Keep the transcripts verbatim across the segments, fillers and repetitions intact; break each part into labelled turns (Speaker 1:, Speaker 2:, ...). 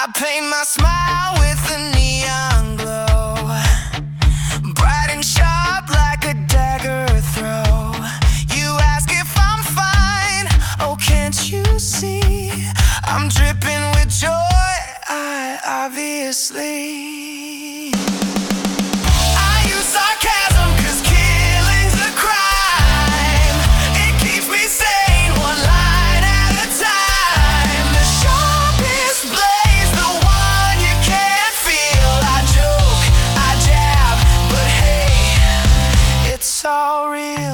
Speaker 1: I paint my smile with a neon glow, bright and sharp like a dagger throw. You ask if I'm fine, oh can't you see? I'm dripping with joy, I obviously. I use sarcasm 'cause killing's a crime. It keeps me sane, one line at a time. The sharpest blade's the one you can't feel. I joke, I jab, but hey, it's all real.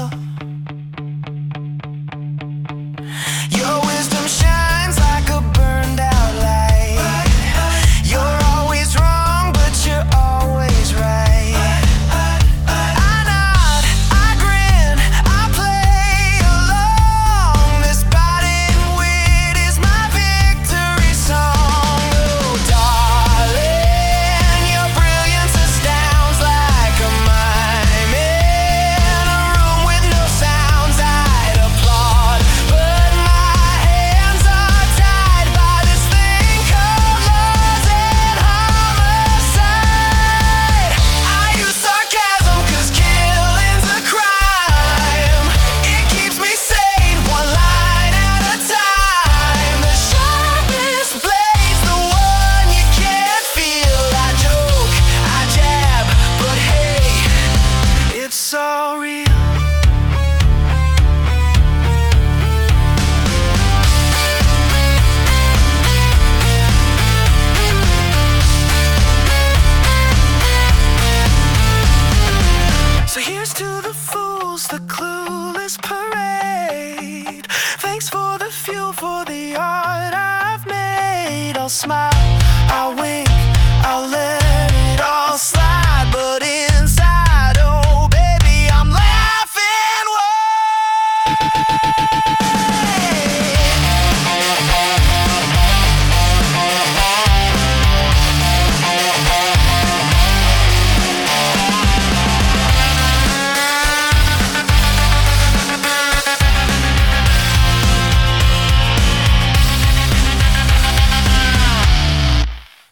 Speaker 1: Your wisdom shines like a burned out light. You're always wrong, but you're always right. I nod, I grin, I play along. This biting wit is my victory song. Oh darling, your brilliance astounds like a mime. In a room with no sounds, I'd applaud, but my hands are tied by this thing called laws and homicide. I use sarcasm 'cause killing's a crime. It keeps me sane, one line at a time. The sharpest blade's the one you can't feel. I joke, I jab, but hey, it's all real. So here's to the fools, the clueless parade. Thanks for the fuel, for the art I've made. I'll smile